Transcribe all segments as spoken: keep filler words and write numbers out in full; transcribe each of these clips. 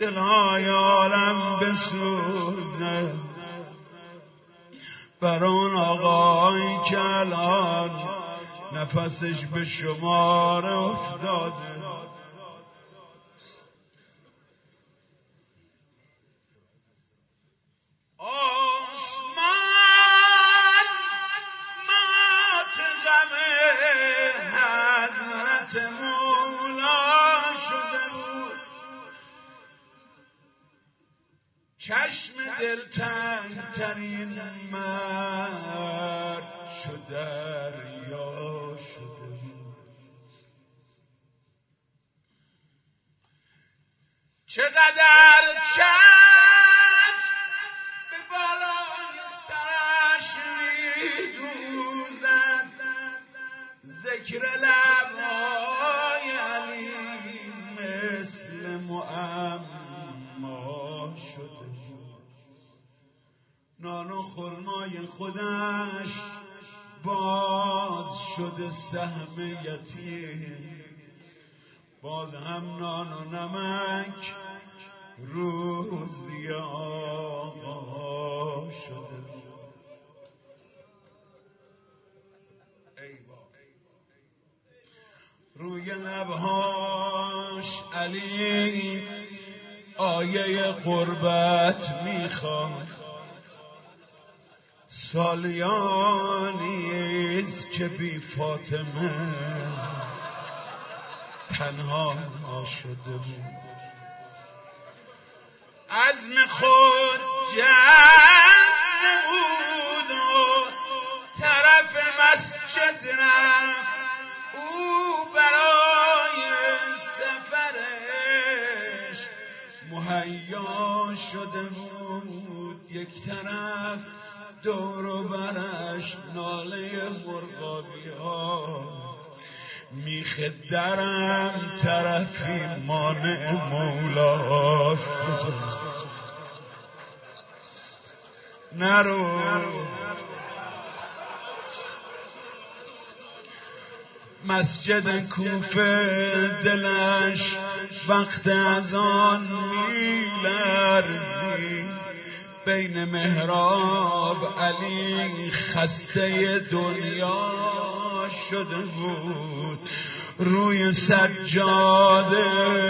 دلهای عالم بسوزه بر اون آقایی که الان نفسش به شمار افتاده. آسمان ماتغم حضرت مولا شده بود، چشم دلتنگ ترین مرد شده دریا شده بود. چقدر چشم به بالای سرش میدوزد، ذکر لبهای علی مثل معما شده. نان و خرمای خودش باز شده سهم یتیم، باز هم نان و نمک روزی آقا شده. روی لبهاش علی آیه قربت میخواد، سالیانیست که بی فاطمه تنها شده بود. عزم خود جزم نمود و طرف مسجد رفت، او برای سفرش مهیا شده بود. یک طرف دور و برش ناله مرغابی ها، میخ درم طرفی مانع مولاش بود. نرو مسجد کوفه دلش وقت از آن میلرزی، بین محراب علی خسته دنیا شده بود. روی سجاده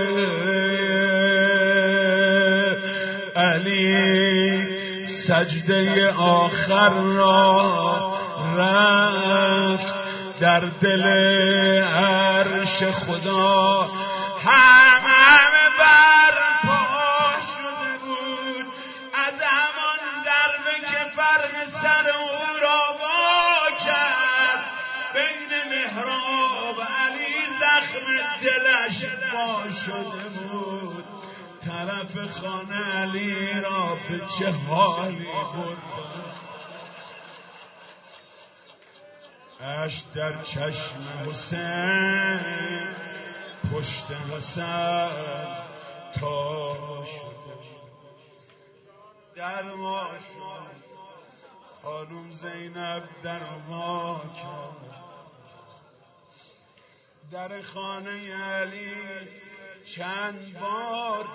علی سجده آخر را رفت، در دل عرش خدا هم همه برپا شده بود. از همان ضربه که فرق سر او را وا کرد، بین محراب علی زخم دلش وا شده بود. طرف خانه علی را به چه حالی برد، اش در چشم حسین پشت حسن تا شده. در ما شد خانم زینب در ما کرد، در خانه علی چند بار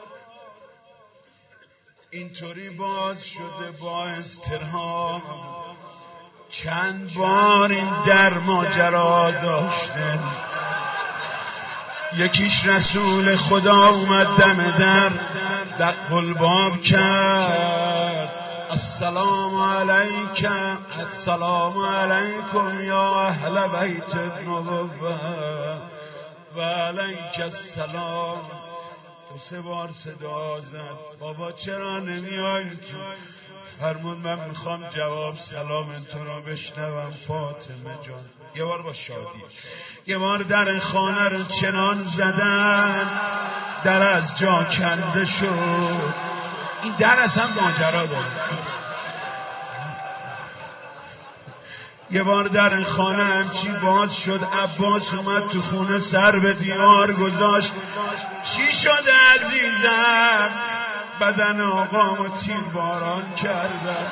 اینطوری باز شده با اضطراب، چند بار این در ماجرا داشته. یکیش رسول خدا اومد دم در دق الباب کرد، السلام علیکم السلام علیکم یا اهل بیت النبوه و علیک السلام. دو سه بار صدا زد، بابا چرا نمیای تو؟ فرمود من میخوام جواب سلام تو را بشنوم فاطمه جان. یه بار با شادی یه بار در خانه رو چنان زدن در از جا کنده شد. این در اصلا ماجرا داره. یه بار در خانه همچی باز شد، عباس اومد تو خونه سر به دیوار گذاشت. چی شده عزیزم؟ بدن آقامو تیر باران کردن.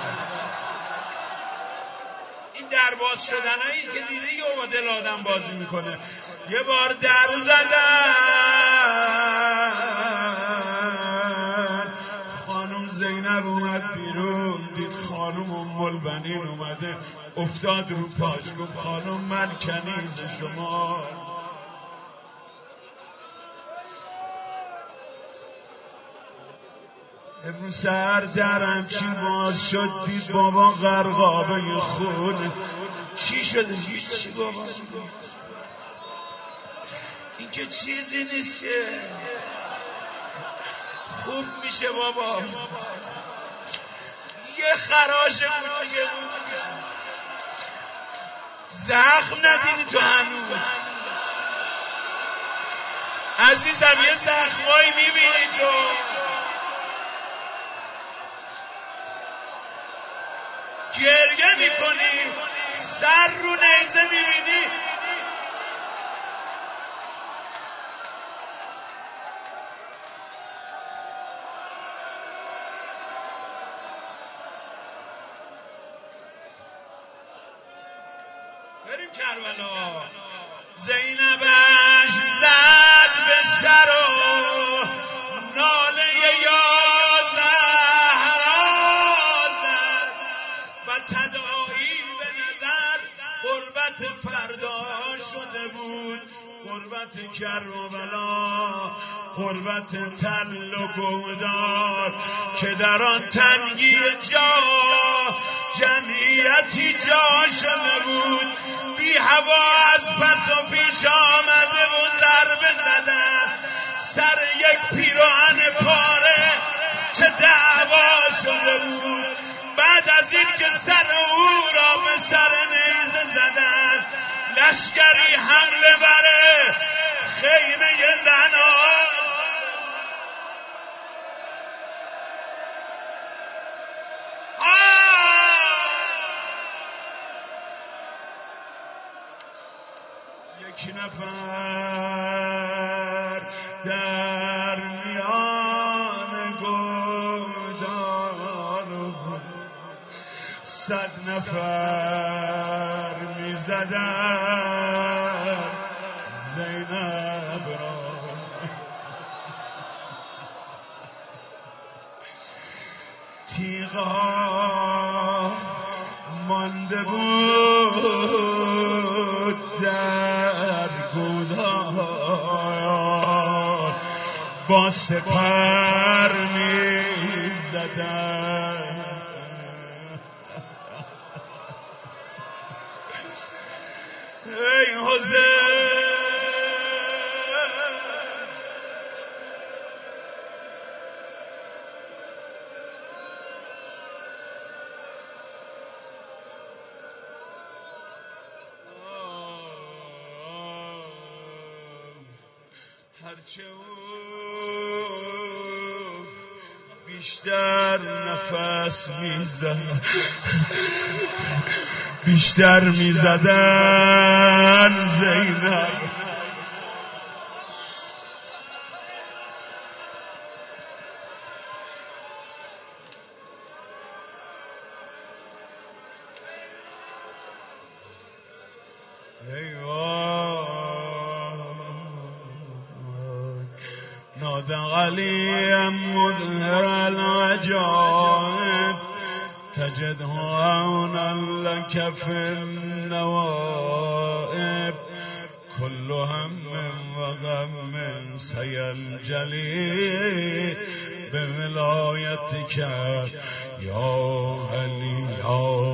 این در باز شدنایی که دیده یه با دل آدم بازی میکنه. یه بار در زدن قربانین اومده افتاد رو پاش گفت خانم من کنیز شما. امروز سر درم چی باز شد دید بابا غرقابه خون. چی شده؟ چی بابا؟ این که چیزی نیست که خوب میشه بابا. یه خراش کوچیکه بود. زخم ندیدی تو هنوز عزیزم؟ یه زخمایی میبینی تو؟ گریه میکنی؟ سر رو نیزه میبینی؟ بریم کربلا. زینبش زد به سر و ناله یا زهرا زد و تداعی به نظر قربت فردا شده بود. قربت کربلا، قربت تل و گودار که در آن تنگی جا جمعیتی جا شده بود. بی هوا از پس و پیش آمده و ضربه زدن سر یک پیراهن پاره چه دعوا شده بود. بعد از این که سر او را به سر نیزه زدن لشکری حمله بره خیمه زنان. یک نفر در میان گودان صد نفر میزدن زینب را. تیغا مانده بود در گودان با سپر میزدن. ای حسین هرچه او بیشتر نفس میزد بیشتر میزدن زینب. نادق علي مظهر العجائب تجده عونا لك في النوائب كل هم وغم سينجلي بولايتك يا علي يا